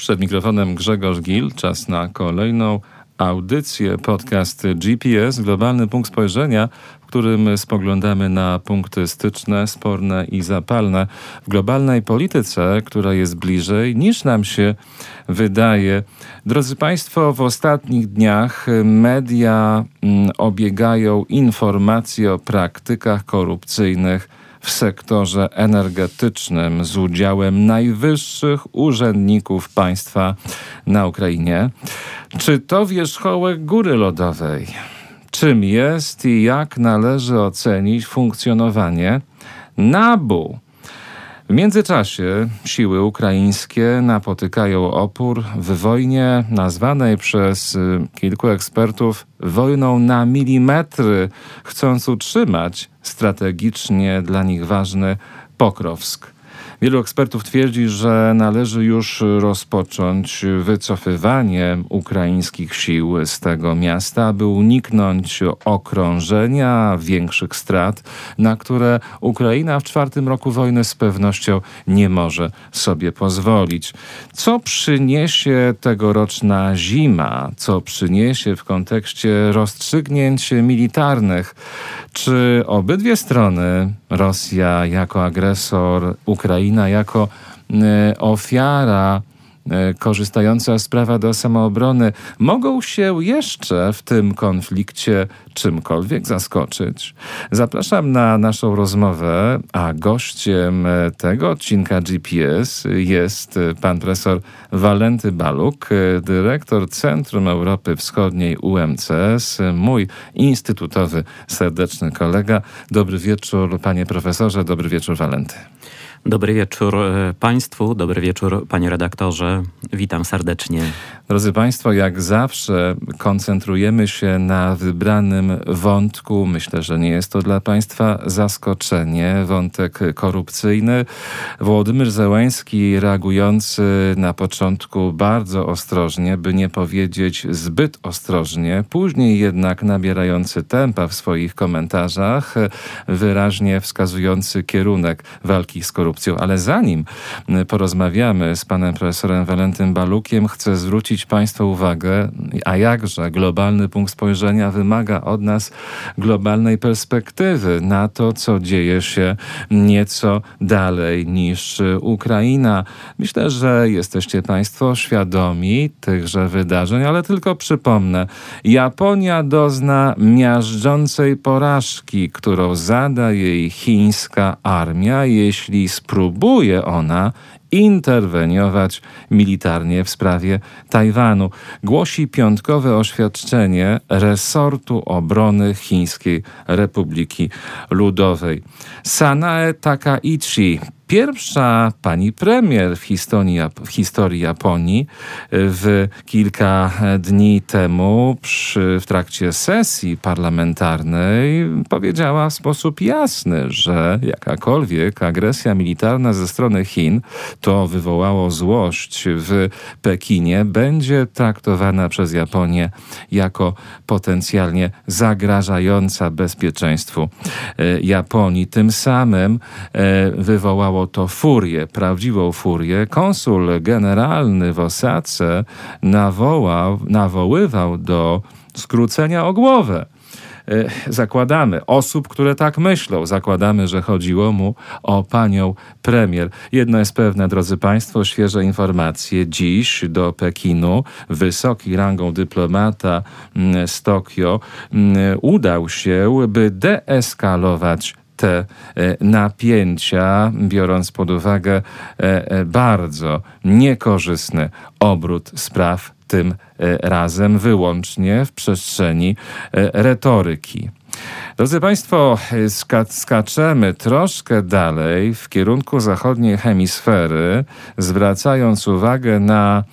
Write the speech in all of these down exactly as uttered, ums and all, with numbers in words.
Przed mikrofonem Grzegorz Gil. Czas na kolejną audycję, podcast G P S, Globalny Punkt Spojrzenia, w którym spoglądamy na punkty styczne, sporne i zapalne w globalnej polityce, która jest bliżej niż nam się wydaje. Drodzy Państwo, w ostatnich dniach media mm, obiegają informacje o praktykach korupcyjnych w sektorze energetycznym z udziałem najwyższych urzędników państwa na Ukrainie. Czy to wierzchołek góry lodowej? Czym jest i jak należy ocenić funkcjonowanie NABU? W międzyczasie siły ukraińskie napotykają opór w wojnie nazwanej przez kilku ekspertów wojną na milimetry, chcąc utrzymać strategicznie dla nich ważny Pokrowsk. Wielu ekspertów twierdzi, że należy już rozpocząć wycofywanie ukraińskich sił z tego miasta, aby uniknąć okrążenia, większych strat, na które Ukraina w czwartym roku wojny z pewnością nie może sobie pozwolić. Co przyniesie tegoroczna zima? Co przyniesie w kontekście rozstrzygnięć militarnych? Czy obydwie strony, Rosja jako agresor, Ukraina jako y, ofiara y, korzystająca z prawa do samoobrony, mogą się jeszcze w tym konflikcie czymkolwiek zaskoczyć? Zapraszam na naszą rozmowę, a gościem tego odcinka G P S jest pan profesor Walenty Baluk, dyrektor Centrum Europy Wschodniej U M C S, mój instytutowy serdeczny kolega. Dobry wieczór, panie profesorze, dobry wieczór, Walenty. Dobry wieczór Państwu, dobry wieczór panie redaktorze, witam serdecznie. Drodzy Państwo, jak zawsze koncentrujemy się na wybranym wątku. Myślę, że nie jest to dla Państwa zaskoczenie. Wątek korupcyjny. Wołodymyr Zełenski reagujący na początku bardzo ostrożnie, by nie powiedzieć zbyt ostrożnie, później jednak nabierający tempa w swoich komentarzach, wyraźnie wskazujący kierunek walki z korupcją. Ale zanim porozmawiamy z panem profesorem Walentym Balukiem, chcę zwrócić Państwa uwagę, a jakże globalny punkt spojrzenia wymaga od nas globalnej perspektywy na to, co dzieje się nieco dalej niż Ukraina. Myślę, że jesteście Państwo świadomi tychże wydarzeń, ale tylko przypomnę. Japonia dozna miażdżącej porażki, którą zada jej chińska armia, jeśli spróbuje ona interweniować militarnie w sprawie Tajwanu. Głosi piątkowe oświadczenie resortu obrony Chińskiej Republiki Ludowej. Sanae Takaichi, pierwsza pani premier w historii, w historii Japonii, w kilka dni temu przy, w trakcie sesji parlamentarnej powiedziała w sposób jasny, że jakakolwiek agresja militarna ze strony Chin, to wywołało złość w Pekinie, będzie traktowana przez Japonię jako potencjalnie zagrażająca bezpieczeństwu Japonii. Tym samym wywołało to furię, prawdziwą furię. Konsul generalny w Osace nawołał, nawoływał do skrócenia o głowę. Zakładamy, osób, które tak myślą, zakładamy, że chodziło mu o panią premier. Jedno jest pewne, drodzy Państwo, świeże informacje. Dziś do Pekinu wysoki rangą dyplomata z Tokio udał się, by deeskalować te napięcia, biorąc pod uwagę bardzo niekorzystny obrót spraw, tym razem wyłącznie w przestrzeni retoryki. Drodzy Państwo, skaczemy troszkę dalej w kierunku zachodniej hemisfery, zwracając uwagę na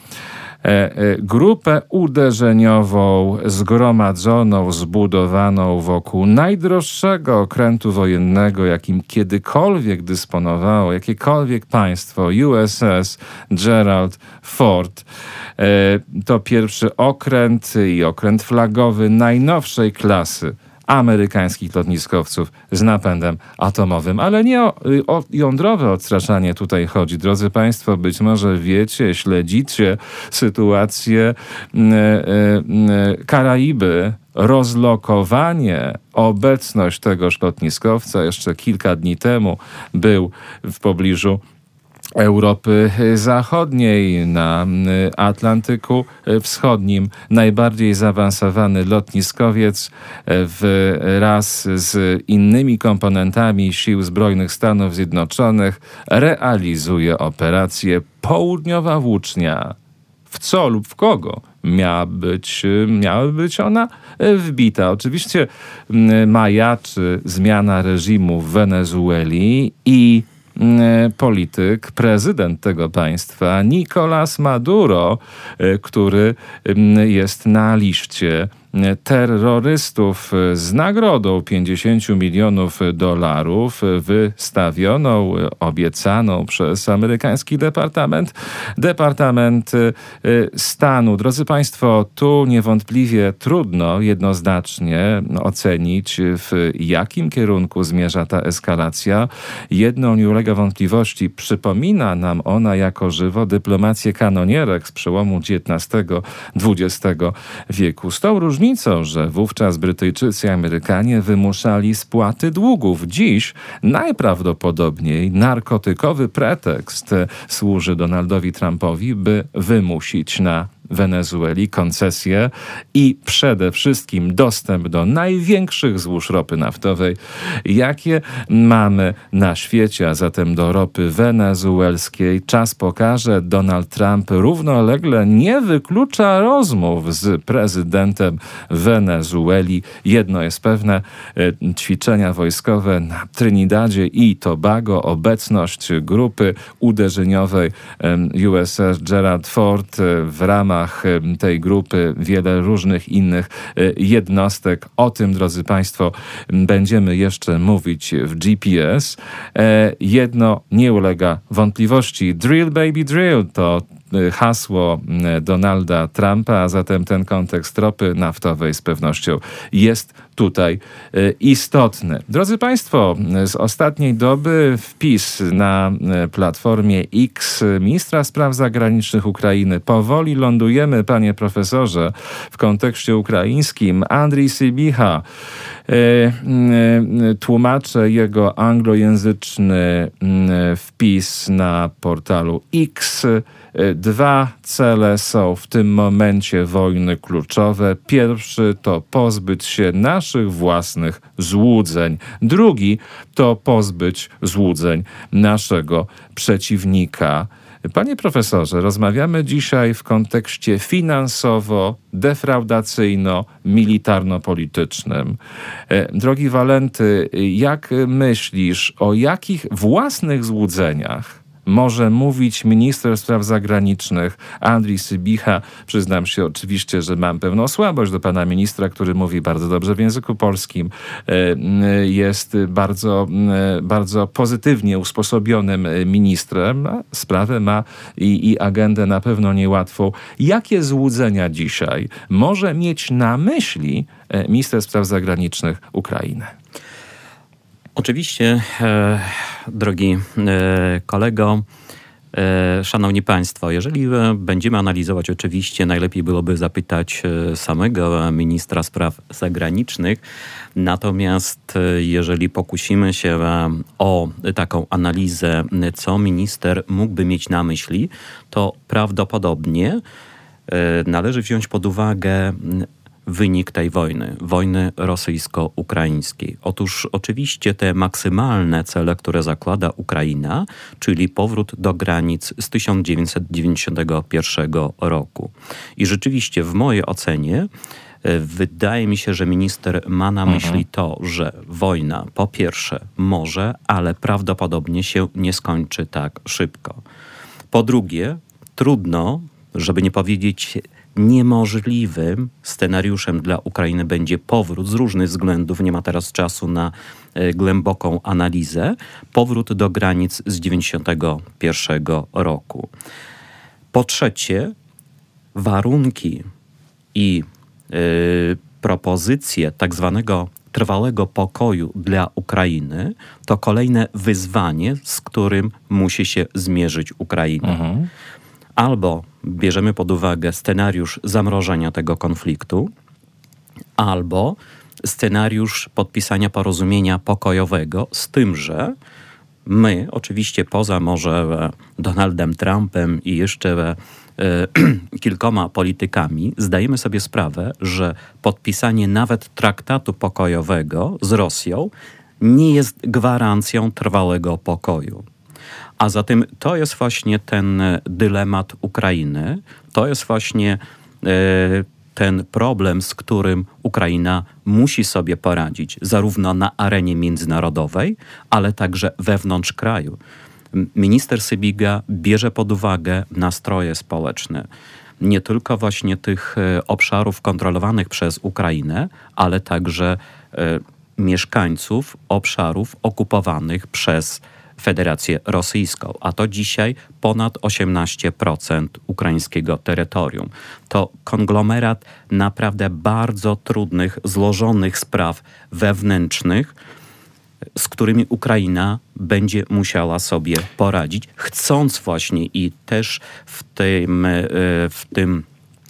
grupę uderzeniową zgromadzoną, zbudowaną wokół najdroższego okrętu wojennego, jakim kiedykolwiek dysponowało jakiekolwiek państwo, U S S Gerald Ford. To pierwszy okręt i okręt flagowy najnowszej klasy amerykańskich lotniskowców z napędem atomowym. Ale nie o, o jądrowe odstraszanie tutaj chodzi. Drodzy Państwo, być może wiecie, śledzicie sytuację e, e, Karaiby, rozlokowanie, obecność tegoż lotniskowca jeszcze kilka dni temu był w pobliżu Europy Zachodniej, na Atlantyku Wschodnim. Najbardziej zaawansowany lotniskowiec wraz z innymi komponentami Sił Zbrojnych Stanów Zjednoczonych realizuje operację Południowa Włócznia. W co lub w kogo miała być, miała być ona wbita? Oczywiście majaczy zmiana reżimu w Wenezueli i polityk, prezydent tego państwa, Nicolás Maduro, który jest na liście terrorystów z nagrodą pięćdziesiąt milionów dolarów wystawioną, obiecaną przez amerykański Departament, Departament Stanu. Drodzy Państwo, tu niewątpliwie trudno jednoznacznie ocenić, w jakim kierunku zmierza ta eskalacja. Jedną nie ulega wątpliwości. Przypomina nam ona jako żywo dyplomację kanonierek z przełomu dziewiętnastego dwudziestego wieku. Z tą różnicą, że wówczas Brytyjczycy i Amerykanie wymuszali spłaty długów. Dziś najprawdopodobniej narkotykowy pretekst służy Donaldowi Trumpowi, by wymusić na Wenezueli koncesje i przede wszystkim dostęp do największych złóż ropy naftowej, jakie mamy na świecie, a zatem do ropy wenezuelskiej. Czas pokaże. Donald Trump równolegle nie wyklucza rozmów z prezydentem Wenezueli. Jedno jest pewne, ćwiczenia wojskowe na Trinidadzie i Tobago, obecność grupy uderzeniowej U S S Gerald Ford w ramach tej grupy, wiele różnych innych jednostek. O tym, drodzy Państwo, będziemy jeszcze mówić w G P S. Jedno nie ulega wątpliwości. Drill, baby, drill to hasło Donalda Trumpa, a zatem ten kontekst ropy naftowej z pewnością jest tutaj istotny. Drodzy Państwo, z ostatniej doby wpis na platformie X ministra spraw zagranicznych Ukrainy. Powoli lądujemy, panie profesorze, w kontekście ukraińskim. Andrii Sybiha, tłumaczę jego anglojęzyczny wpis na portalu X. Dwa cele są w tym momencie wojny kluczowe. Pierwszy to pozbyć się naszych własnych złudzeń. Drugi to pozbyć złudzeń naszego przeciwnika. Panie profesorze, rozmawiamy dzisiaj w kontekście finansowo-defraudacyjno-militarno-politycznym. Drogi Walenty, jak myślisz, o jakich własnych złudzeniach może mówić minister spraw zagranicznych Andrii Sybiha? Przyznam się oczywiście, że mam pewną słabość do pana ministra, który mówi bardzo dobrze w języku polskim. Jest bardzo, bardzo pozytywnie usposobionym ministrem. Sprawę ma i, i agendę na pewno niełatwą. Jakie złudzenia dzisiaj może mieć na myśli minister spraw zagranicznych Ukrainy? Oczywiście, e, drogi e, kolego, e, szanowni państwo, jeżeli będziemy analizować, oczywiście najlepiej byłoby zapytać samego ministra spraw zagranicznych, natomiast jeżeli pokusimy się o taką analizę, co minister mógłby mieć na myśli, to prawdopodobnie e, należy wziąć pod uwagę wynik tej wojny, wojny rosyjsko-ukraińskiej. Otóż oczywiście te maksymalne cele, które zakłada Ukraina, czyli powrót do granic z tysiąc dziewięćset dziewięćdziesiątego pierwszego roku. I rzeczywiście w mojej ocenie wydaje mi się, że minister ma na myśli mhm. to, że wojna po pierwsze może, ale prawdopodobnie się nie skończy tak szybko. Po drugie, trudno, żeby nie powiedzieć niemożliwym scenariuszem dla Ukrainy będzie powrót z różnych względów, nie ma teraz czasu na e, głęboką analizę, powrót do granic z dziewięćdziesiątego pierwszego roku. Po trzecie, warunki i e, propozycje tak zwanego trwałego pokoju dla Ukrainy, to kolejne wyzwanie, z którym musi się zmierzyć Ukraina. Mhm. Albo bierzemy pod uwagę scenariusz zamrożenia tego konfliktu, albo scenariusz podpisania porozumienia pokojowego, z tym, że my, oczywiście poza może Donaldem Trumpem i jeszcze e, kilkoma politykami, zdajemy sobie sprawę, że podpisanie nawet traktatu pokojowego z Rosją nie jest gwarancją trwałego pokoju. A zatem to jest właśnie ten dylemat Ukrainy, to jest właśnie e, ten problem, z którym Ukraina musi sobie poradzić, zarówno na arenie międzynarodowej, ale także wewnątrz kraju. Minister Sybiga bierze pod uwagę nastroje społeczne. Nie tylko właśnie tych obszarów kontrolowanych przez Ukrainę, ale także e, mieszkańców obszarów okupowanych przez Federację Rosyjską, a to dzisiaj ponad osiemnaście procent ukraińskiego terytorium. To konglomerat naprawdę bardzo trudnych, złożonych spraw wewnętrznych, z którymi Ukraina będzie musiała sobie poradzić, chcąc właśnie i też w tym, w tym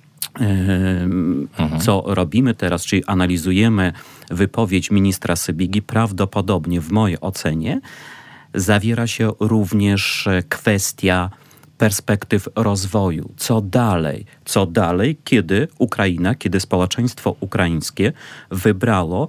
mhm. co robimy teraz, czyli analizujemy wypowiedź ministra Sybigi, prawdopodobnie w mojej ocenie zawiera się również kwestia perspektyw rozwoju. Co dalej? Co dalej, kiedy Ukraina, kiedy społeczeństwo ukraińskie wybrało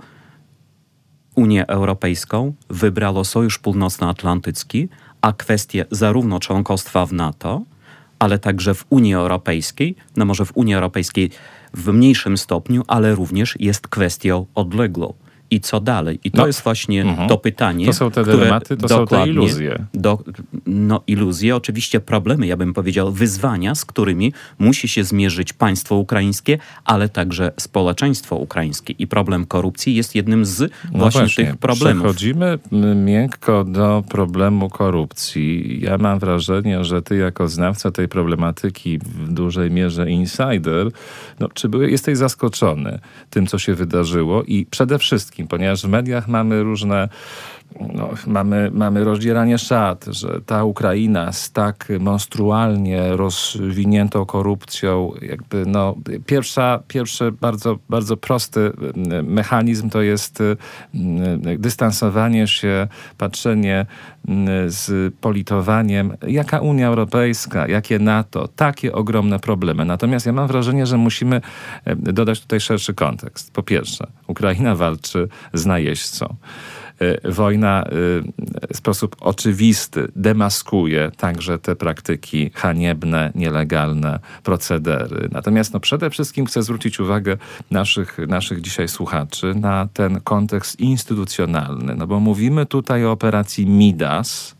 Unię Europejską, wybrało Sojusz Północnoatlantycki, a kwestie zarówno członkostwa w NATO, ale także w Unii Europejskiej, no może w Unii Europejskiej w mniejszym stopniu, ale również jest kwestią odległą. I co dalej? I to no, jest właśnie uh-huh. to pytanie. To są te dylematy, to są te iluzje. Do, no iluzje, oczywiście problemy, ja bym powiedział, wyzwania, z którymi musi się zmierzyć państwo ukraińskie, ale także społeczeństwo ukraińskie. I problem korupcji jest jednym z no właśnie, właśnie tych problemów. Przechodzimy miękko do problemu korupcji. Ja mam wrażenie, że ty jako znawca tej problematyki, w dużej mierze insider, no, czy były, jesteś zaskoczony tym, co się wydarzyło i przede wszystkim, ponieważ w mediach mamy różne, no, mamy, mamy rozdzieranie szat, że ta Ukraina z tak monstrualnie rozwiniętą korupcją, jakby no, pierwsza, pierwszy bardzo, bardzo prosty mechanizm to jest dystansowanie się, patrzenie z politowaniem, jaka Unia Europejska, jakie NATO, takie ogromne problemy. Natomiast ja mam wrażenie, że musimy dodać tutaj szerszy kontekst. Po pierwsze, Ukraina walczy z najeźdźcą. Wojna w sposób oczywisty demaskuje także te praktyki haniebne, nielegalne procedery. Natomiast no, przede wszystkim chcę zwrócić uwagę naszych, naszych dzisiaj słuchaczy na ten kontekst instytucjonalny. No bo mówimy tutaj o operacji Midas.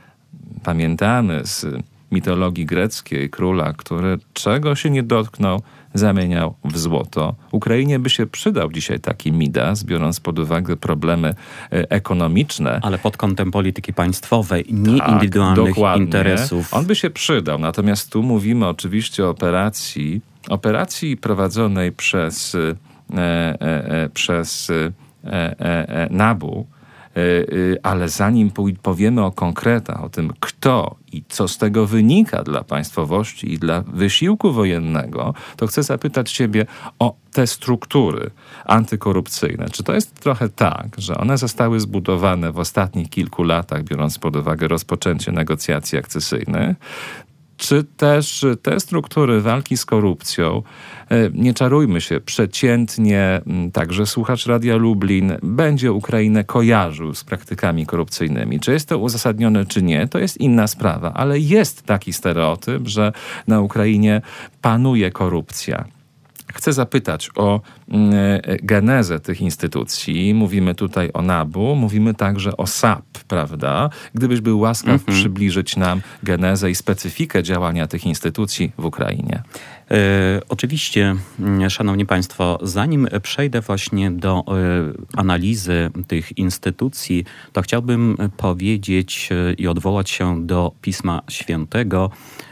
Pamiętamy z mitologii greckiej króla, który czego się nie dotknął, zamieniał w złoto. Ukrainie by się przydał dzisiaj taki Midas, biorąc pod uwagę problemy ekonomiczne. Ale pod kątem polityki państwowej, nie tak, indywidualnych dokładnie. interesów. On by się przydał. Natomiast tu mówimy oczywiście o operacji, operacji prowadzonej przez, e, e, przez e, e, Nabu, ale zanim powiemy o konkretach, o tym kto i co z tego wynika dla państwowości i dla wysiłku wojennego, to chcę zapytać ciebie o te struktury antykorupcyjne. Czy to jest trochę tak, że one zostały zbudowane w ostatnich kilku latach, biorąc pod uwagę rozpoczęcie negocjacji akcesyjnych? Czy też te struktury walki z korupcją, nie czarujmy się, przeciętnie także słuchacz Radia Lublin będzie Ukrainę kojarzył z praktykami korupcyjnymi. Czy jest to uzasadnione, czy nie, to jest inna sprawa, ale jest taki stereotyp, że na Ukrainie panuje korupcja. Chcę zapytać o genezę tych instytucji. Mówimy tutaj o Nabu, mówimy także o S A P, prawda? Gdybyś był łaskaw mm-hmm. przybliżyć nam genezę i specyfikę działania tych instytucji w Ukrainie. E, oczywiście, szanowni państwo, zanim przejdę właśnie do e, analizy tych instytucji, to chciałbym powiedzieć e, i odwołać się do Pisma Świętego,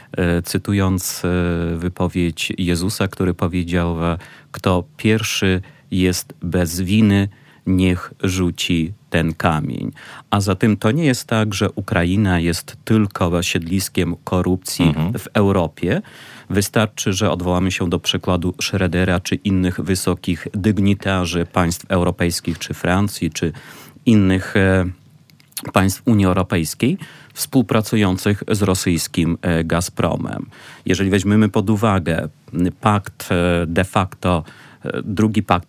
cytując wypowiedź Jezusa, który powiedział, kto pierwszy jest bez winy, niech rzuci ten kamień. A zatem to nie jest tak, że Ukraina jest tylko siedliskiem korupcji mhm. w Europie. Wystarczy, że odwołamy się do przykładu Schrödera czy innych wysokich dygnitarzy państw europejskich, czy Francji, czy innych e, państw Unii Europejskiej, współpracujących z rosyjskim e, Gazpromem. Jeżeli weźmiemy pod uwagę pakt e, de facto, drugi pakt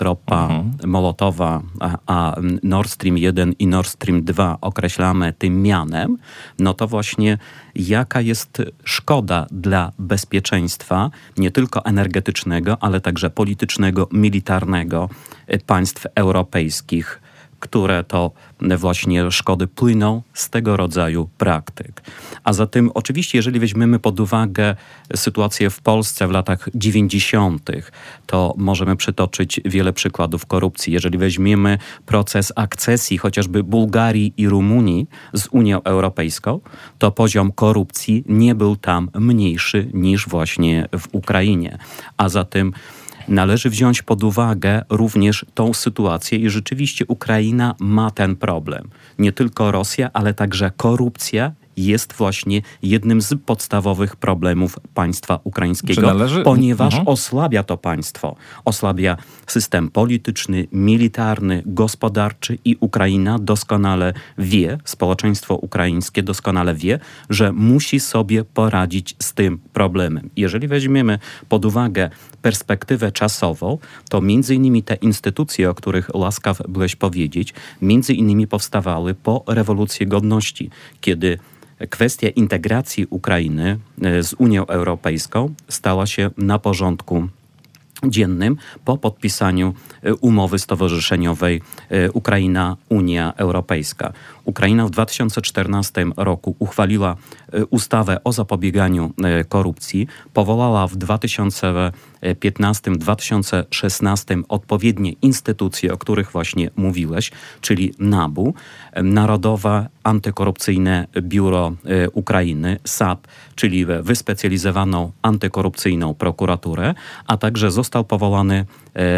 Ribbentropa-Mołotowa, a, a Nord Stream jeden i Nord Stream dwa określamy tym mianem, no to właśnie jaka jest szkoda dla bezpieczeństwa nie tylko energetycznego, ale także politycznego, militarnego państw europejskich, które to właśnie szkody płyną z tego rodzaju praktyk. A zatem oczywiście, jeżeli weźmiemy pod uwagę sytuację w Polsce w latach dziewięćdziesiątych, to możemy przytoczyć wiele przykładów korupcji. Jeżeli weźmiemy proces akcesji chociażby Bułgarii i Rumunii z Unią Europejską, to poziom korupcji nie był tam mniejszy niż właśnie w Ukrainie. A zatem należy wziąć pod uwagę również tą sytuację i rzeczywiście Ukraina ma ten problem. Nie tylko Rosja, ale także korupcja jest właśnie jednym z podstawowych problemów państwa ukraińskiego, należy... ponieważ mhm. osłabia to państwo. Osłabia system polityczny, militarny, gospodarczy i Ukraina doskonale wie, społeczeństwo ukraińskie doskonale wie, że musi sobie poradzić z tym problemem. Jeżeli weźmiemy pod uwagę perspektywę czasową, to między innymi te instytucje, o których łaskaw byłeś powiedzieć, między innymi powstawały po rewolucji godności, kiedy kwestia integracji Ukrainy z Unią Europejską stała się na porządku dziennym po podpisaniu umowy stowarzyszeniowej Ukraina-Unia Europejska. Ukraina w dwa tysiące czternastym roku uchwaliła ustawę o zapobieganiu korupcji, powołała w dwa tysiące piętnastym dwa tysiące szesnastym odpowiednie instytucje, o których właśnie mówiłeś, czyli NABU, Narodowe Antykorupcyjne Biuro Ukrainy, S A P, czyli wyspecjalizowaną antykorupcyjną prokuraturę, a także został powołany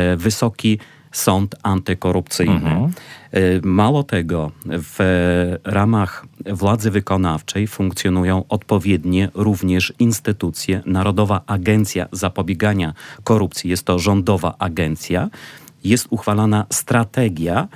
Wysoki Sąd Antykorupcyjny. Mhm. Mało tego, w ramach władzy wykonawczej funkcjonują odpowiednie również instytucje. Narodowa Agencja Zapobiegania Korupcji, jest to rządowa agencja. Jest uchwalana strategia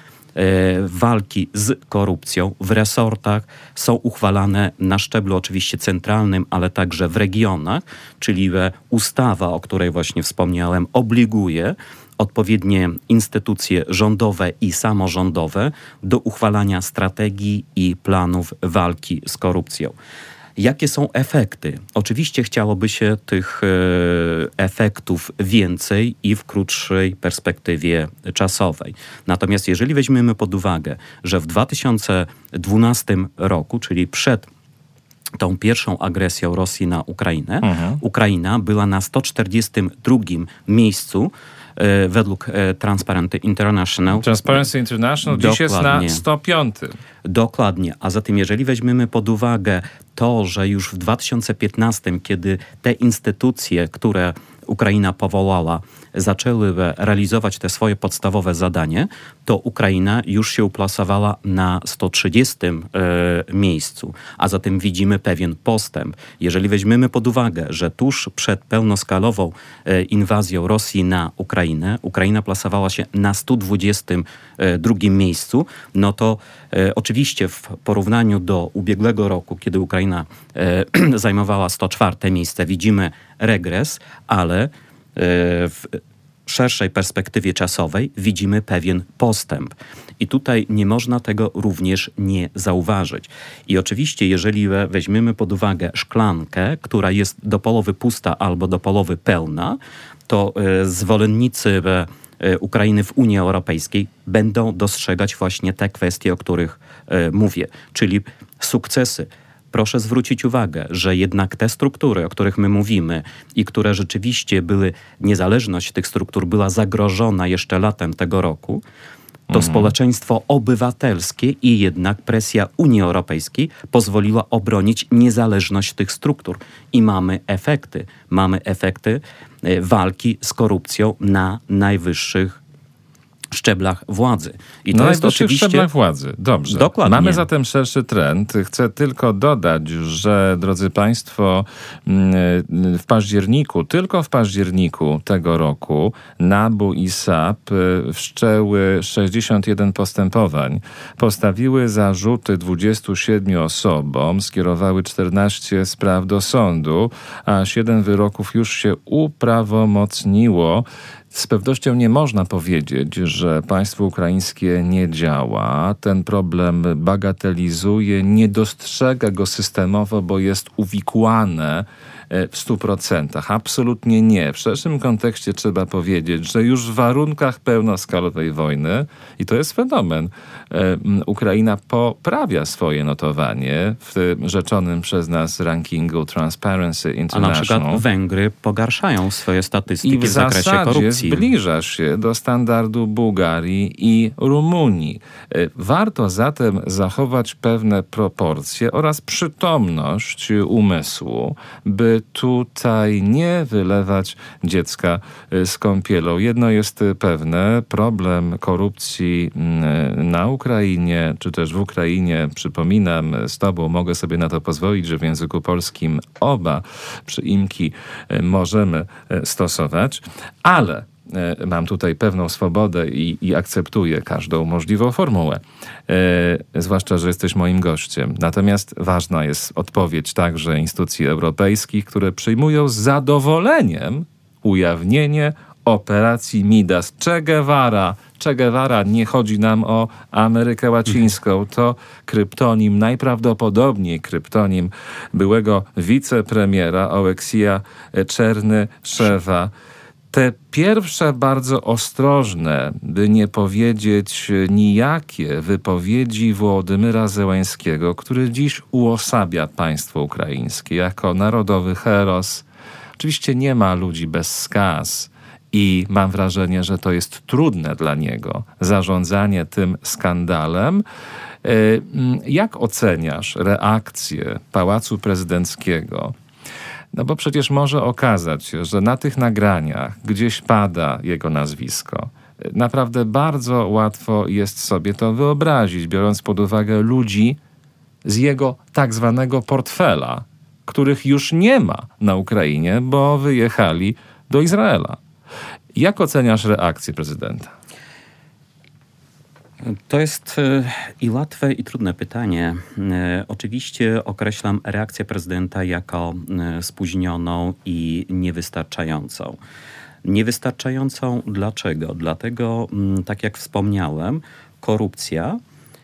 walki z korupcją w resortach, są uchwalane na szczeblu oczywiście centralnym, ale także w regionach, czyli ustawa, o której właśnie wspomniałem, obliguje odpowiednie instytucje rządowe i samorządowe do uchwalania strategii i planów walki z korupcją. Jakie są efekty? Oczywiście chciałoby się tych e, efektów więcej i w krótszej perspektywie czasowej. Natomiast jeżeli weźmiemy pod uwagę, że w dwa tysiące dwunastym roku, czyli przed tą pierwszą agresją Rosji na Ukrainę, mhm. Ukraina była na sto czterdziestym drugim miejscu według Transparency International. Transparency International dziś jest na sto piątym. Dokładnie. A zatem jeżeli weźmiemy pod uwagę to, że już w dwa tysiące piętnastym, kiedy te instytucje, które Ukraina powołała, zaczęły realizować te swoje podstawowe zadanie, to Ukraina już się uplasowała na sto trzydziestym e, miejscu. A zatem widzimy pewien postęp. Jeżeli weźmiemy pod uwagę, że tuż przed pełnoskalową e, inwazją Rosji na Ukrainę, Ukraina plasowała się na sto dwudziestym drugim miejscu, no to e, oczywiście w porównaniu do ubiegłego roku, kiedy Ukraina e, zajmowała sto czwarte miejsce, widzimy regres, ale w szerszej perspektywie czasowej widzimy pewien postęp. I tutaj nie można tego również nie zauważyć. I oczywiście, jeżeli weźmiemy pod uwagę szklankę, która jest do połowy pusta albo do połowy pełna, to zwolennicy Ukrainy w Unii Europejskiej będą dostrzegać właśnie te kwestie, o których mówię, czyli sukcesy. Proszę zwrócić uwagę, że jednak te struktury, o których my mówimy i które rzeczywiście były, niezależność tych struktur była zagrożona jeszcze latem tego roku, to mhm. społeczeństwo obywatelskie i jednak presja Unii Europejskiej pozwoliła obronić niezależność tych struktur. I mamy efekty. Mamy efekty walki z korupcją na najwyższych szczeblach władzy. I to no jest oczywiście... szczeblach władzy. Dobrze. Dokładnie. Mamy zatem szerszy trend. Chcę tylko dodać, że drodzy Państwo, w październiku, tylko w październiku tego roku N A B U i S A P wszczęły sześćdziesiąt jeden postępowań. Postawiły zarzuty dwudziestu siedmiu osobom, skierowały czternaście spraw do sądu, a siedem wyroków już się uprawomocniło. Z pewnością nie można powiedzieć, że państwo ukraińskie nie działa. Ten problem bagatelizuje, nie dostrzega go systemowo, bo jest uwikłane w stu procentach. Absolutnie nie. W szerszym kontekście trzeba powiedzieć, że już w warunkach pełnoskalowej wojny, i to jest fenomen, Ukraina poprawia swoje notowanie w rzeczonym przez nas rankingu Transparency International. A na przykład Węgry pogarszają swoje statystyki I w, w zakresie zasadzie korupcji. Zbliża się do standardu Bułgarii i Rumunii. Warto zatem zachować pewne proporcje oraz przytomność umysłu, by tutaj nie wylewać dziecka z kąpielą. Jedno jest pewne, problem korupcji na Ukrainie, czy też w Ukrainie, przypominam, z tobą mogę sobie na to pozwolić, że w języku polskim oba przyimki możemy stosować, ale mam tutaj pewną swobodę i, i akceptuję każdą możliwą formułę. E, zwłaszcza, że jesteś moim gościem. Natomiast ważna jest odpowiedź także instytucji europejskich, które przyjmują z zadowoleniem ujawnienie operacji Midas. Che Guevara. Che Guevara, nie chodzi nam o Amerykę Łacińską. To kryptonim, najprawdopodobniej kryptonim byłego wicepremiera Oleksija Czernyszewa. Te pierwsze bardzo ostrożne, by nie powiedzieć nijakie wypowiedzi Wołodymyra Zełenskiego, który dziś uosabia państwo ukraińskie jako narodowy heros. Oczywiście nie ma ludzi bez skaz i mam wrażenie, że to jest trudne dla niego zarządzanie tym skandalem. Jak oceniasz reakcję Pałacu Prezydenckiego? No bo przecież może okazać się, że na tych nagraniach gdzieś pada jego nazwisko. Naprawdę bardzo łatwo jest sobie to wyobrazić, biorąc pod uwagę ludzi z jego tak zwanego portfela, których już nie ma na Ukrainie, bo wyjechali do Izraela. Jak oceniasz reakcję prezydenta? To jest i łatwe, i trudne pytanie. Oczywiście określam reakcję prezydenta jako spóźnioną i niewystarczającą. Niewystarczającą dlaczego? Dlatego, tak jak wspomniałem, korupcja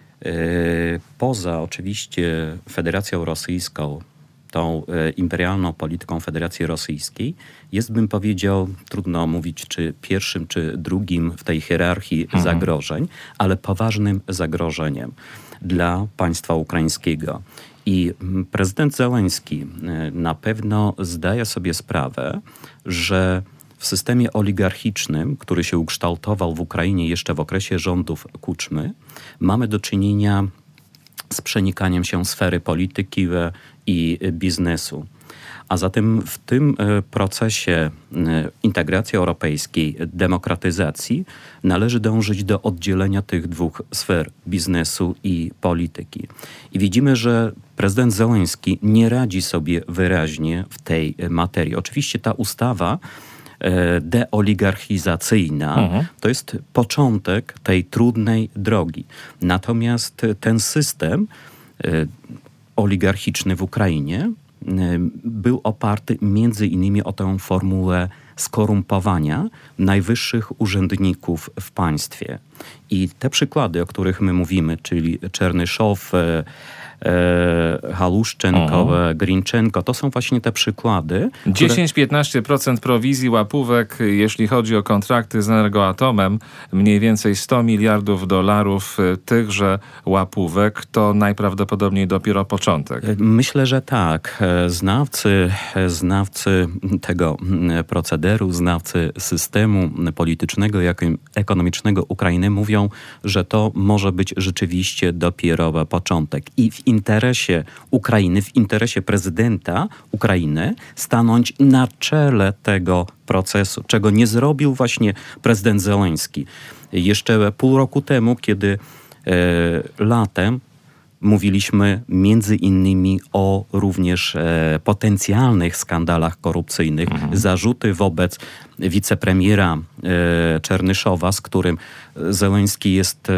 poza oczywiście Federacją Rosyjską, tą imperialną polityką Federacji Rosyjskiej, jest, bym powiedział, trudno mówić, czy pierwszym, czy drugim w tej hierarchii mhm. zagrożeń, ale poważnym zagrożeniem dla państwa ukraińskiego. I prezydent Zełenski na pewno zdaje sobie sprawę, że w systemie oligarchicznym, który się ukształtował w Ukrainie jeszcze w okresie rządów Kuczmy, mamy do czynienia z przenikaniem się sfery polityki i biznesu. A zatem w tym procesie integracji europejskiej, demokratyzacji należy dążyć do oddzielenia tych dwóch sfer, biznesu i polityki. I widzimy, że prezydent Zełenski nie radzi sobie wyraźnie w tej materii. Oczywiście ta ustawa deoligarchizacyjna mhm. to jest początek tej trudnej drogi. Natomiast ten system oligarchiczny w Ukrainie był oparty między innymi o tę formułę skorumpowania najwyższych urzędników w państwie. I te przykłady, o których my mówimy, czyli Czernyszew, Haluszczenko, Grinczenko, to są właśnie te przykłady. dziesięć do piętnastu procent prowizji, łapówek, jeśli chodzi o kontrakty z Energoatomem, mniej więcej sto miliardów dolarów tychże łapówek, to najprawdopodobniej dopiero początek. Myślę, że tak. Znawcy, znawcy tego procederu, znawcy systemu politycznego i ekonomicznego Ukrainy mówią, że to może być rzeczywiście dopiero początek. I w interesie Ukrainy, w interesie prezydenta Ukrainy stanąć na czele tego procesu, czego nie zrobił właśnie prezydent Zełenski. Jeszcze pół roku temu, kiedy latem mówiliśmy między innymi o również e, potencjalnych skandalach korupcyjnych, mhm. zarzuty wobec wicepremiera e, Czernyszowa, z którym Zełenski jest e,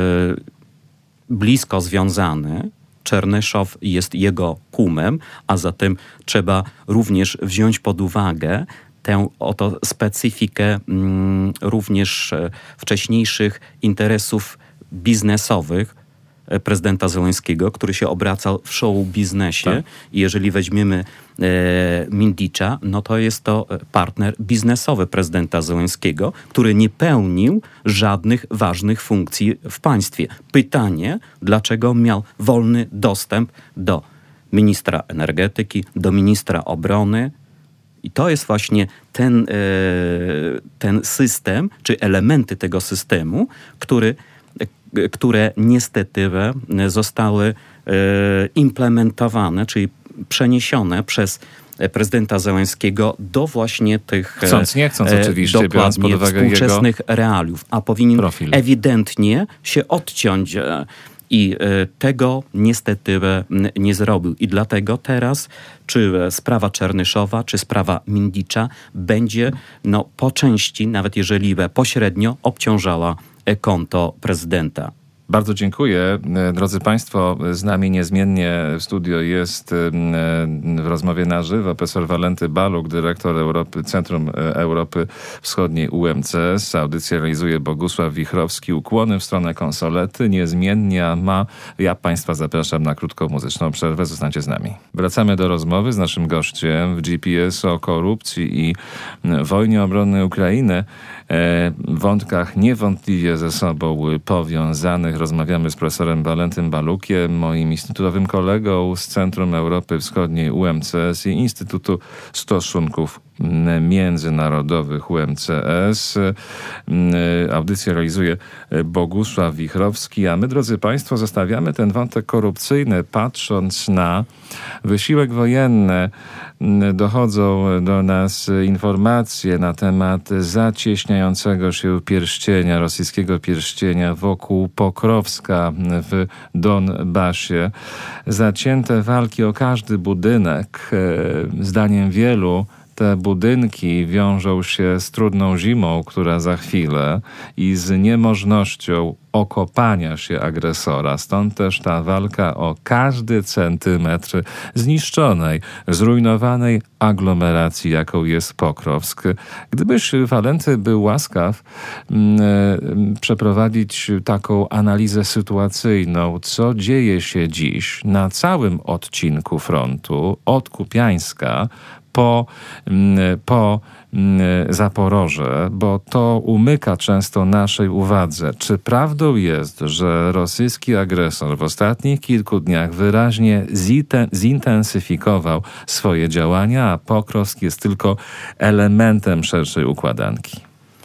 blisko związany. Czernyszow jest jego kumem, a zatem trzeba również wziąć pod uwagę tę oto specyfikę mm, również e, wcześniejszych interesów biznesowych prezydenta Zełenskiego, który się obracał w show biznesie. Tak. I jeżeli weźmiemy e, Mindicza, no to jest to partner biznesowy prezydenta Zełenskiego, który nie pełnił żadnych ważnych funkcji w państwie. Pytanie, dlaczego miał wolny dostęp do ministra energetyki, do ministra obrony. I to jest właśnie ten, e, ten system, czy elementy tego systemu, który które niestety zostały implementowane, czyli przeniesione przez prezydenta Zełenskiego do właśnie tych chcąc, nie chcąc oczywiście, biorąc pod uwagę współczesnych jego realiów, a powinien profil. ewidentnie się odciąć i tego niestety nie zrobił. I dlatego teraz czy sprawa Czernyszowa, czy sprawa Mindicza będzie no, po części, nawet jeżeli pośrednio, obciążała konto prezydenta. Bardzo dziękuję. Drodzy Państwo, z nami niezmiennie w studio jest w rozmowie na żywo profesor Walenty Baluk, dyrektor Europy, Centrum Europy Wschodniej U M C S. Audycję realizuje Bogusław Wichrowski. Ukłony w stronę konsolety. Niezmiennie ma. Ja Państwa zapraszam na krótką muzyczną przerwę. Zostańcie z nami. Wracamy do rozmowy z naszym gościem w G P S o korupcji i wojnie obronnej Ukrainy. W wątkach niewątpliwie ze sobą powiązanych rozmawiamy z profesorem Walentym Balukiem, moim instytutowym kolegą z Centrum Europy Wschodniej U M C S i Instytutu Stosunków Międzynarodowych U M C S. Audycję realizuje Bogusław Wichrowski, a my, drodzy Państwo, zostawiamy ten wątek korupcyjny, patrząc na wysiłek wojenny. Dochodzą do nas informacje na temat zacieśniającego się pierścienia, rosyjskiego pierścienia wokół Pokrowska w Donbasie. Zacięte walki o każdy budynek, zdaniem wielu, te budynki wiążą się z trudną zimą, która za chwilę, i z niemożnością okopania się agresora. Stąd też ta walka o każdy centymetr zniszczonej, zrujnowanej aglomeracji, jaką jest Pokrowsk. Gdybyś, Walenty, był łaskaw mm, przeprowadzić taką analizę sytuacyjną, co dzieje się dziś na całym odcinku frontu, od Kupiańska po, po Zaporoże, bo to umyka często naszej uwadze. Czy prawdą jest, że rosyjski agresor w ostatnich kilku dniach wyraźnie zintensyfikował swoje działania, a Pokrowsk jest tylko elementem szerszej układanki?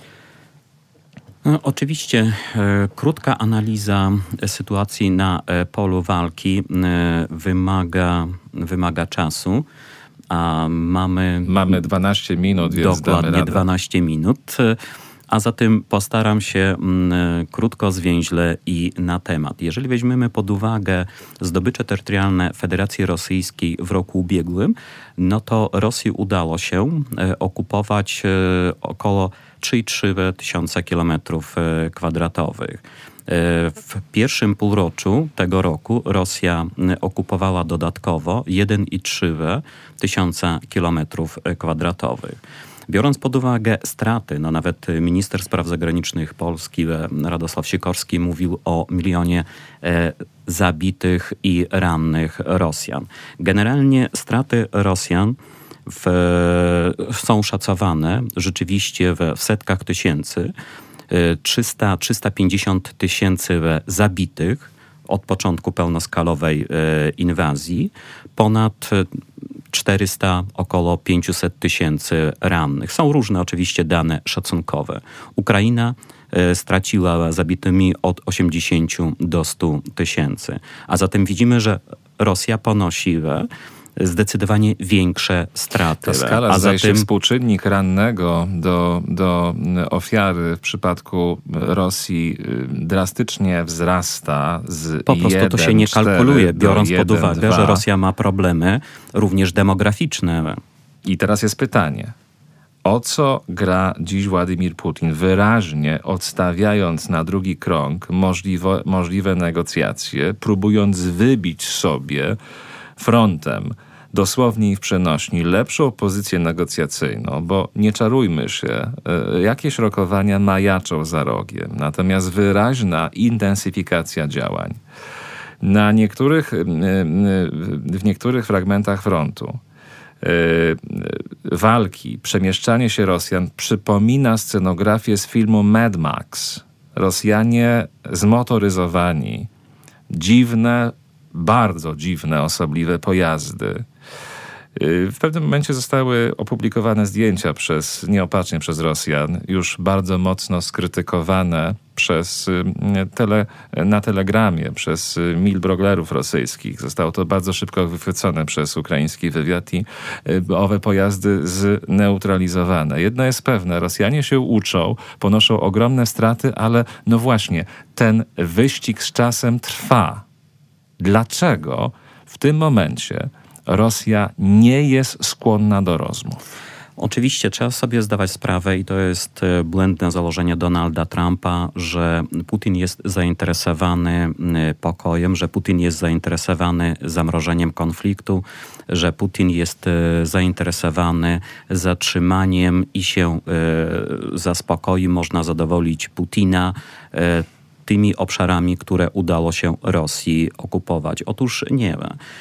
No, oczywiście e, krótka analiza sytuacji na e, polu walki e, wymaga, wymaga czasu. A mamy, mamy dwanaście minut, więc dokładnie damy radę. dwanaście minut. A zatem postaram się mm, krótko, zwięźle i na temat. Jeżeli weźmiemy pod uwagę zdobycze terytorialne Federacji Rosyjskiej w roku ubiegłym, no to Rosji udało się e, okupować e, około trzy i trzy tysiące kilometrów e, kwadratowych. W pierwszym półroczu tego roku Rosja okupowała dodatkowo jeden i trzy tysiące kilometrów kwadratowych. Biorąc pod uwagę straty, no nawet minister spraw zagranicznych Polski Radosław Sikorski mówił o milionie e, zabitych i rannych Rosjan. Generalnie straty Rosjan w, są szacowane rzeczywiście w, w setkach tysięcy. trzysta do trzystu pięćdziesięciu tysięcy zabitych od początku pełnoskalowej inwazji, ponad czterysta, około pięćset tysięcy rannych. Są różne oczywiście dane szacunkowe. Ukraina straciła zabitymi od osiemdziesięciu do stu tysięcy. A zatem widzimy, że Rosja ponosi zdecydowanie większe straty. Ta skala, a zdaje zatem się, współczynnik rannego do, do ofiary w przypadku Rosji drastycznie wzrasta z po prostu to się nie kalkuluje, biorąc pod uwagę, dwa. że Rosja ma problemy również demograficzne. I teraz jest pytanie. O co gra dziś Władimir Putin, wyraźnie odstawiając na drugi krąg możliwe, możliwe negocjacje, próbując wybić sobie frontem, dosłownie i w przenośni, lepszą pozycję negocjacyjną, bo nie czarujmy się, jakieś rokowania majaczą za rogiem, natomiast wyraźna intensyfikacja działań na niektórych, w niektórych fragmentach frontu walki, przemieszczanie się Rosjan przypomina scenografię z filmu Mad Max. Rosjanie zmotoryzowani, dziwne, bardzo dziwne, osobliwe pojazdy. W pewnym momencie zostały opublikowane zdjęcia przez, nieopatrznie przez Rosjan, już bardzo mocno skrytykowane przez tele, na Telegramie, przez mil broglerów rosyjskich. Zostało to bardzo szybko wychwycone przez ukraiński wywiad i owe pojazdy zneutralizowane. Jedno jest pewne, Rosjanie się uczą, ponoszą ogromne straty, ale no właśnie, ten wyścig z czasem trwa. Dlaczego w tym momencie Rosja nie jest skłonna do rozmów? Oczywiście trzeba sobie zdawać sprawę, i to jest błędne założenie Donalda Trumpa, że Putin jest zainteresowany pokojem, że Putin jest zainteresowany zamrożeniem konfliktu, że Putin jest zainteresowany zatrzymaniem i się zaspokoi, można zadowolić Putina tymi obszarami, które udało się Rosji okupować. Otóż nie.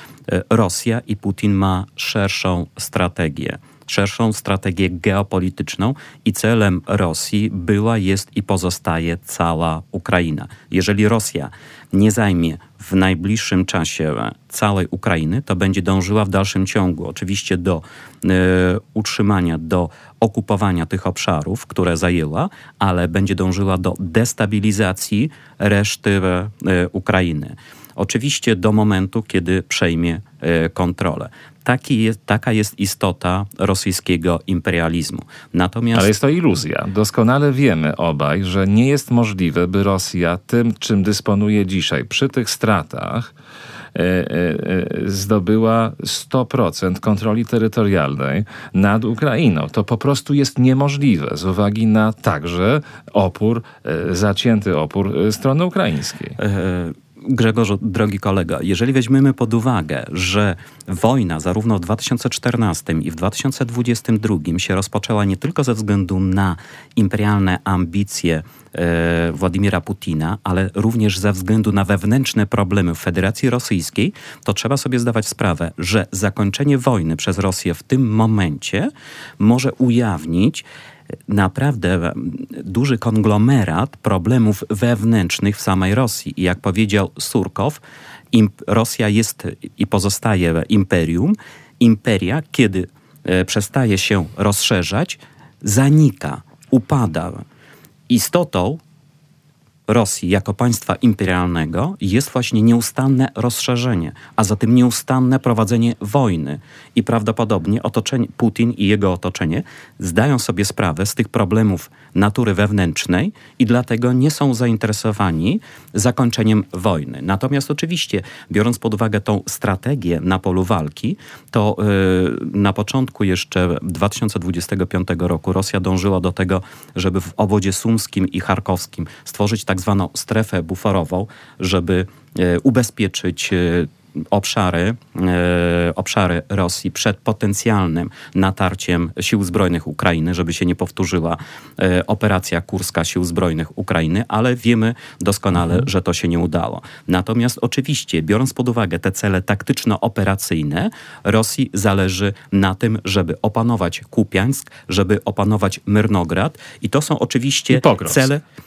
Rosja i Putin ma szerszą strategię. Szerszą strategię geopolityczną i celem Rosji była, jest i pozostaje cała Ukraina. Jeżeli Rosja nie zajmie w najbliższym czasie całej Ukrainy, to będzie dążyła w dalszym ciągu oczywiście do y, utrzymania, do okupowania tych obszarów, które zajęła, ale będzie dążyła do destabilizacji reszty y, Ukrainy. Oczywiście do momentu, kiedy przejmie y, kontrolę. Taki jest, taka jest istota rosyjskiego imperializmu. Natomiast... Ale jest to iluzja. Doskonale wiemy obaj, że nie jest możliwe, by Rosja tym, czym dysponuje dzisiaj, przy tych stratach, e, e, zdobyła sto procent kontroli terytorialnej nad Ukrainą. To po prostu jest niemożliwe z uwagi na także opór, e, zacięty opór strony ukraińskiej. E- Grzegorzu, drogi kolego, jeżeli weźmiemy pod uwagę, że wojna zarówno w dwa tysiące czternastym i w dwa tysiące dwudziestym drugim się rozpoczęła nie tylko ze względu na imperialne ambicje e, Władimira Putina, ale również ze względu na wewnętrzne problemy w Federacji Rosyjskiej, to trzeba sobie zdawać sprawę, że zakończenie wojny przez Rosję w tym momencie może ujawnić naprawdę duży konglomerat problemów wewnętrznych w samej Rosji. I jak powiedział Surkow, imp- Rosja jest i pozostaje imperium. Imperia, kiedy e, przestaje się rozszerzać, zanika, upada. Istotą Rosji jako państwa imperialnego jest właśnie nieustanne rozszerzenie, a zatem nieustanne prowadzenie wojny. I prawdopodobnie otoczenie, Putin i jego otoczenie zdają sobie sprawę z tych problemów natury wewnętrznej i dlatego nie są zainteresowani zakończeniem wojny. Natomiast oczywiście, biorąc pod uwagę tą strategię na polu walki, to yy, na początku jeszcze dwa tysiące dwudziestego piątego roku Rosja dążyła do tego, żeby w obwodzie sumskim i charkowskim stworzyć tak zwaną strefę buforową, żeby e, ubezpieczyć e, obszary, e, obszary Rosji przed potencjalnym natarciem sił zbrojnych Ukrainy, żeby się nie powtórzyła e, operacja kurska sił zbrojnych Ukrainy, ale wiemy doskonale, mhm. że to się nie udało. Natomiast oczywiście, biorąc pod uwagę te cele taktyczno-operacyjne, Rosji zależy na tym, żeby opanować Kupiańsk, żeby opanować Myrnograd i to są oczywiście cele...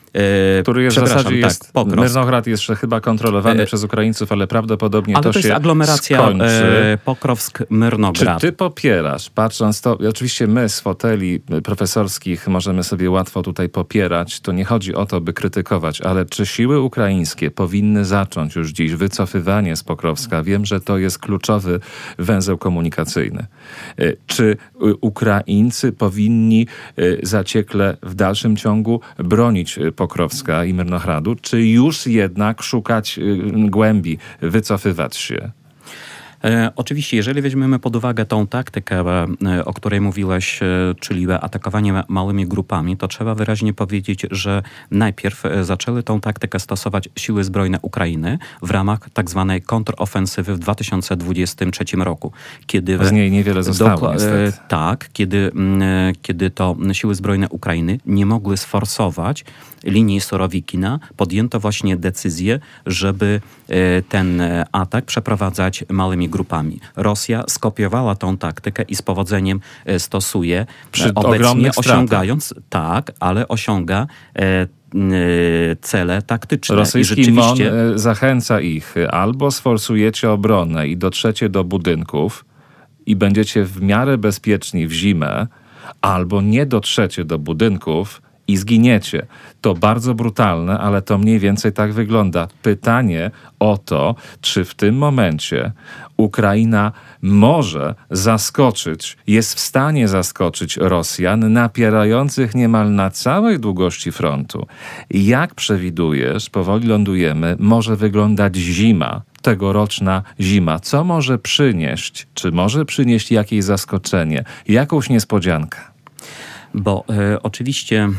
Który jest w zasadzie jest, tak, Pokrovsk. Myrnograd jest chyba kontrolowany e, przez Ukraińców, ale prawdopodobnie ale to, to się jest aglomeracja skończy. Pokrovsk-Myrnograd. Czy ty popierasz, patrząc to, oczywiście my z foteli profesorskich możemy sobie łatwo tutaj popierać, to nie chodzi o to, by krytykować, ale czy siły ukraińskie powinny zacząć już dziś wycofywanie z Pokrovska? Wiem, że to jest kluczowy węzeł komunikacyjny. Czy Ukraińcy powinni zaciekle w dalszym ciągu bronić Pokrovska i Myrnogradu, czy już jednak szukać głębi, wycofywać się? E, oczywiście, jeżeli weźmiemy pod uwagę tą taktykę, e, o której mówiłeś, e, czyli atakowanie małymi grupami, to trzeba wyraźnie powiedzieć, że najpierw e, zaczęły tą taktykę stosować siły zbrojne Ukrainy w ramach tak zwanej kontrofensywy w dwa tysiące dwudziestym trzecim roku. Kiedy Z niej niewiele zostało, niestety. E, tak, kiedy, e, kiedy to siły zbrojne Ukrainy nie mogły sforsować linii Sorowikina, podjęto właśnie decyzję, żeby e, ten atak przeprowadzać małymi grupami. Rosja skopiowała tą taktykę i z powodzeniem stosuje Przy obecnie, osiągając, tak, ale osiąga e, cele taktyczne. Rosyjski I rzeczywiście MON zachęca ich, albo sforsujecie obronę i dotrzecie do budynków i będziecie w miarę bezpieczni w zimę, albo nie dotrzecie do budynków i zginiecie. To bardzo brutalne, ale to mniej więcej tak wygląda. Pytanie o to, czy w tym momencie Ukraina może zaskoczyć, jest w stanie zaskoczyć Rosjan napierających niemal na całej długości frontu. Jak przewidujesz, powoli lądujemy, może wyglądać zima, tegoroczna zima? Co może przynieść? Czy może przynieść jakieś zaskoczenie, jakąś niespodziankę? Bo e, oczywiście, e,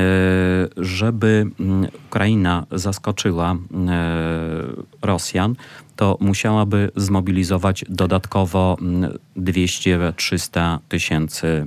żeby Ukraina zaskoczyła e, Rosjan, to musiałaby zmobilizować dodatkowo dwieście do trzystu tysięcy e,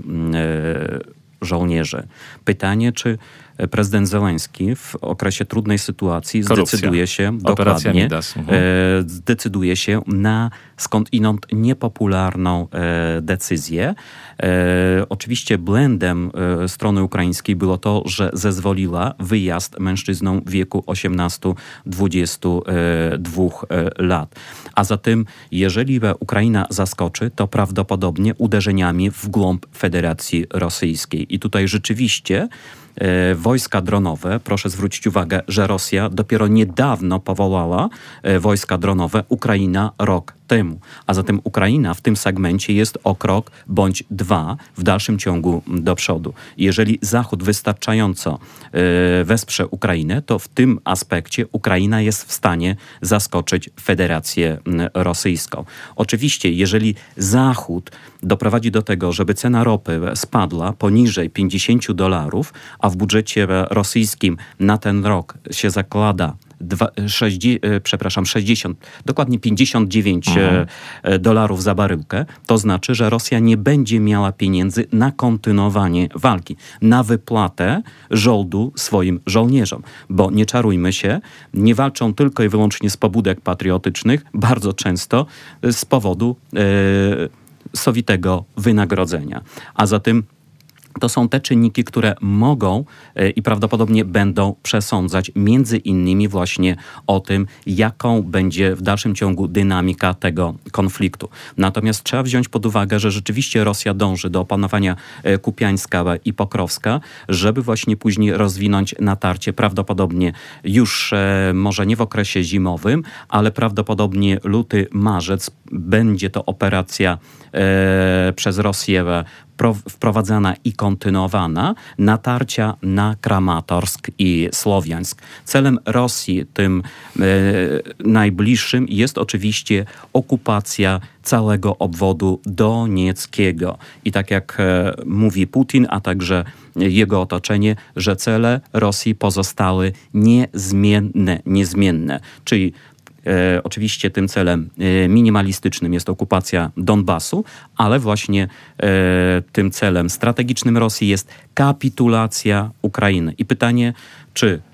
żołnierzy. Pytanie, czy prezydent Zełenski w okresie trudnej sytuacji Korupcja. zdecyduje się dokładnie, mhm. e, zdecyduje się na skądinąd niepopularną e, decyzję. E, oczywiście błędem e, strony ukraińskiej było to, że zezwoliła wyjazd mężczyznom w wieku osiemnastu do dwudziestu dwóch lat. A zatem, jeżeli Ukraina zaskoczy, to prawdopodobnie uderzeniami w głąb Federacji Rosyjskiej. I tutaj rzeczywiście E, wojska dronowe, proszę zwrócić uwagę, że Rosja dopiero niedawno powołała e, wojska dronowe, Ukraina rok temu. A zatem Ukraina w tym segmencie jest o krok bądź dwa w dalszym ciągu do przodu. Jeżeli Zachód wystarczająco e, wesprze Ukrainę, to w tym aspekcie Ukraina jest w stanie zaskoczyć Federację Rosyjską. Oczywiście, jeżeli Zachód doprowadzi do tego, żeby cena ropy spadła poniżej pięćdziesięciu dolarów, a w budżecie rosyjskim na ten rok się zakłada Dwa, sześćdziesiąt, przepraszam, sześćdziesiąt, dokładnie pięćdziesiąt dziewięć mhm. dolarów za baryłkę, to znaczy, że Rosja nie będzie miała pieniędzy na kontynuowanie walki, na wypłatę żołdu swoim żołnierzom. Bo nie czarujmy się, nie walczą tylko i wyłącznie z pobudek patriotycznych, bardzo często z powodu e, sowitego wynagrodzenia. A zatem to są te czynniki, które mogą e, i prawdopodobnie będą przesądzać między innymi właśnie o tym, jaką będzie w dalszym ciągu dynamika tego konfliktu. Natomiast trzeba wziąć pod uwagę, że rzeczywiście Rosja dąży do opanowania e, Kupiańska i Pokrowska, żeby właśnie później rozwinąć natarcie prawdopodobnie już e, może nie w okresie zimowym, ale prawdopodobnie luty, marzec będzie to operacja e, przez Rosję wprowadzana i kontynuowana natarcia na Kramatorsk i Słowiańsk. Celem Rosji tym e, najbliższym jest oczywiście okupacja całego obwodu donieckiego. I tak jak e, mówi Putin, a także jego otoczenie, że cele Rosji pozostały niezmienne, niezmienne. Czyli E, oczywiście tym celem e, minimalistycznym jest okupacja Donbasu, ale właśnie e, tym celem strategicznym Rosji jest kapitulacja Ukrainy. I pytanie, czy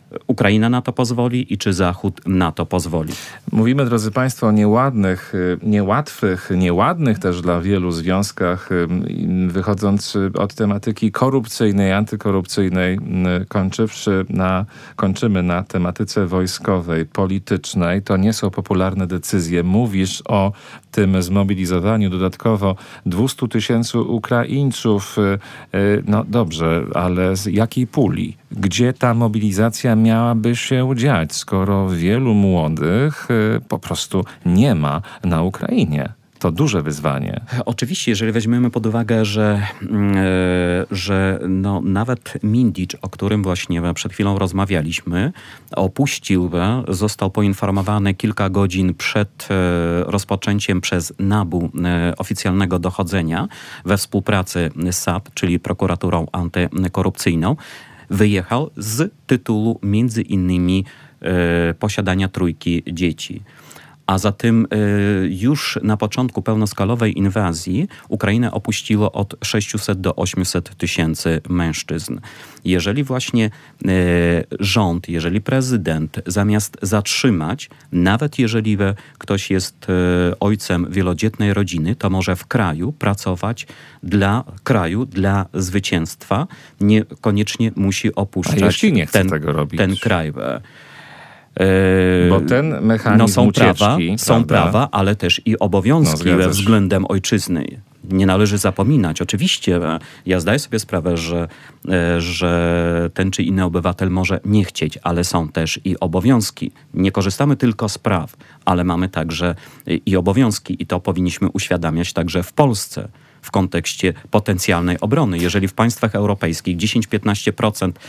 Ukraina na to pozwoli i czy Zachód na to pozwoli. Mówimy, drodzy Państwo, o nieładnych, niełatwych, nieładnych też dla wielu związkach, wychodząc od tematyki korupcyjnej, antykorupcyjnej, kończywszy na, kończymy na tematyce wojskowej, politycznej. To nie są popularne decyzje. Mówisz o tym zmobilizowaniu dodatkowo dwieście tysięcy Ukraińców. No dobrze, ale z jakiej puli? Gdzie ta mobilizacja miałaby się dziać, skoro wielu młodych po prostu nie ma na Ukrainie? To duże wyzwanie. Oczywiście, jeżeli weźmiemy pod uwagę, że, yy, że no, nawet Mindicz, o którym właśnie przed chwilą rozmawialiśmy, opuścił, został poinformowany kilka godzin przed yy, rozpoczęciem przez NABU yy, oficjalnego dochodzenia we współpracy z S A P, czyli prokuraturą antykorupcyjną, wyjechał z tytułu między innymi yy, posiadania trójki dzieci. A zatem y, już na początku pełnoskalowej inwazji Ukrainę opuściło od sześciuset do ośmiuset tysięcy mężczyzn. Jeżeli właśnie y, rząd, jeżeli prezydent zamiast zatrzymać, nawet jeżeli ktoś jest y, ojcem wielodzietnej rodziny, to może w kraju pracować dla kraju, dla zwycięstwa, niekoniecznie musi opuszczać A jeśli nie chce ten, tego robić? ten kraj. Bo ten mechanizm no, są ucieczki, prawa, są prawa, ale też i obowiązki no, względem ojczyzny. Nie należy zapominać. Oczywiście ja zdaję sobie sprawę, że, że ten czy inny obywatel może nie chcieć, ale są też i obowiązki. Nie korzystamy tylko z praw, ale mamy także i obowiązki i to powinniśmy uświadamiać także w Polsce w kontekście potencjalnej obrony. Jeżeli w państwach europejskich dziesięć do piętnastu procent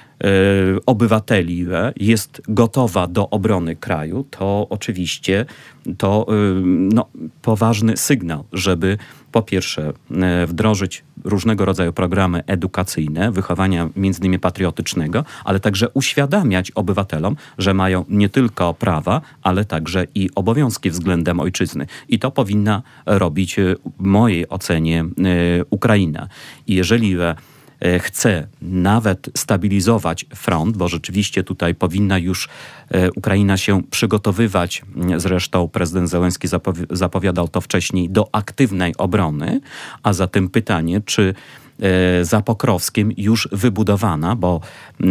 obywateli jest gotowa do obrony kraju, to oczywiście to no, poważny sygnał, żeby po pierwsze wdrożyć różnego rodzaju programy edukacyjne, wychowania między innymi patriotycznego, ale także uświadamiać obywatelom, że mają nie tylko prawa, ale także i obowiązki względem ojczyzny. I to powinna robić w mojej ocenie Ukraina. I jeżeli chce nawet stabilizować front, bo rzeczywiście tutaj powinna już Ukraina się przygotowywać, zresztą prezydent Zełenski zapowi- zapowiadał to wcześniej, do aktywnej obrony, a zatem pytanie, czy za Pokrowskiem już wybudowana, bo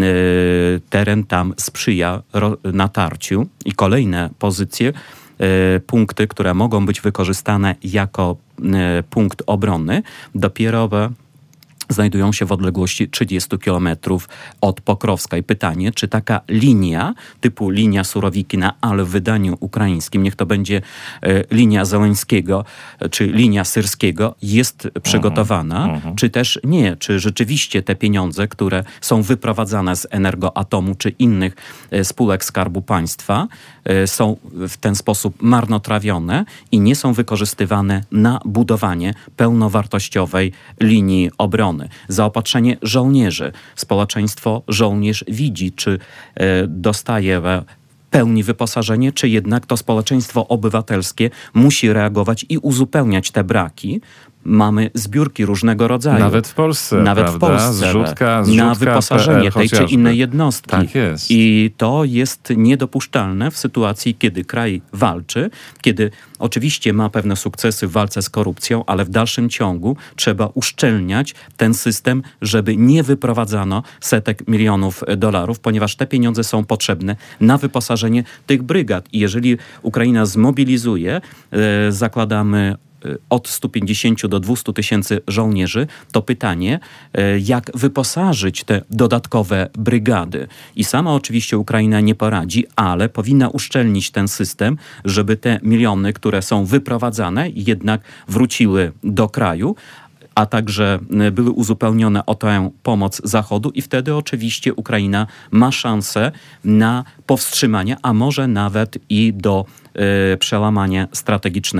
teren tam sprzyja natarciu i kolejne pozycje, punkty, które mogą być wykorzystane jako punkt obrony, dopiero znajdują się w odległości trzydziestu kilometrów od Pokrowska. I pytanie, czy taka linia, typu linia Surowikina, ale w wydaniu ukraińskim, niech to będzie e, linia Zełenskiego, czy linia Syrskiego, jest przygotowana, uh-huh. czy też nie. Czy rzeczywiście te pieniądze, które są wyprowadzane z Energoatomu, czy innych e, spółek Skarbu Państwa, e, są w ten sposób marnotrawione i nie są wykorzystywane na budowanie pełnowartościowej linii obrony. Zaopatrzenie żołnierzy. Społeczeństwo żołnierz widzi, czy e, dostaje pełni wyposażenie, czy jednak to społeczeństwo obywatelskie musi reagować i uzupełniać te braki. Mamy zbiórki różnego rodzaju. Nawet w Polsce, Nawet prawda? w Polsce. Zrzutka, zrzutka na wyposażenie tej czy innej jednostki. Tak jest. I to jest niedopuszczalne w sytuacji, kiedy kraj walczy, kiedy oczywiście ma pewne sukcesy w walce z korupcją, ale w dalszym ciągu trzeba uszczelniać ten system, żeby nie wyprowadzano setek milionów dolarów, ponieważ te pieniądze są potrzebne na wyposażenie tych brygad. I jeżeli Ukraina zmobilizuje, e, zakładamy od stu pięćdziesięciu do dwustu tysięcy żołnierzy, to pytanie, jak wyposażyć te dodatkowe brygady. I sama oczywiście Ukraina nie poradzi, ale powinna uszczelnić ten system, żeby te miliony, które są wyprowadzane, jednak wróciły do kraju, a także były uzupełnione o tę pomoc Zachodu i wtedy oczywiście Ukraina ma szansę na powstrzymanie, a może nawet i do y, przełamania strategicznego.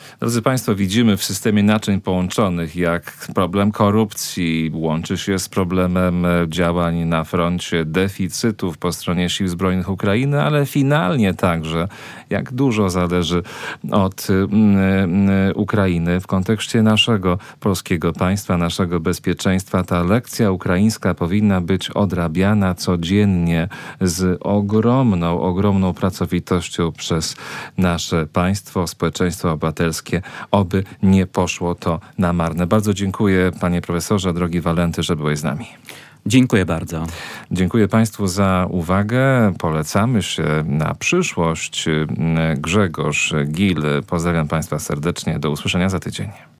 Drodzy Państwo, widzimy w systemie naczyń połączonych, jak problem korupcji łączy się z problemem działań na froncie deficytów po stronie Sił Zbrojnych Ukrainy, ale finalnie także, jak dużo zależy od Ukrainy w kontekście naszego polskiego państwa, naszego bezpieczeństwa. Ta lekcja ukraińska powinna być odrabiana codziennie z ogromną, ogromną pracowitością przez nasze państwo, społeczeństwo obywatelskie, oby nie poszło to na marne. Bardzo dziękuję, panie profesorze, drogi Walenty, że byłeś z nami. Dziękuję bardzo. Dziękuję Państwu za uwagę. Polecamy się na przyszłość. Grzegorz Gil, pozdrawiam Państwa serdecznie. Do usłyszenia za tydzień.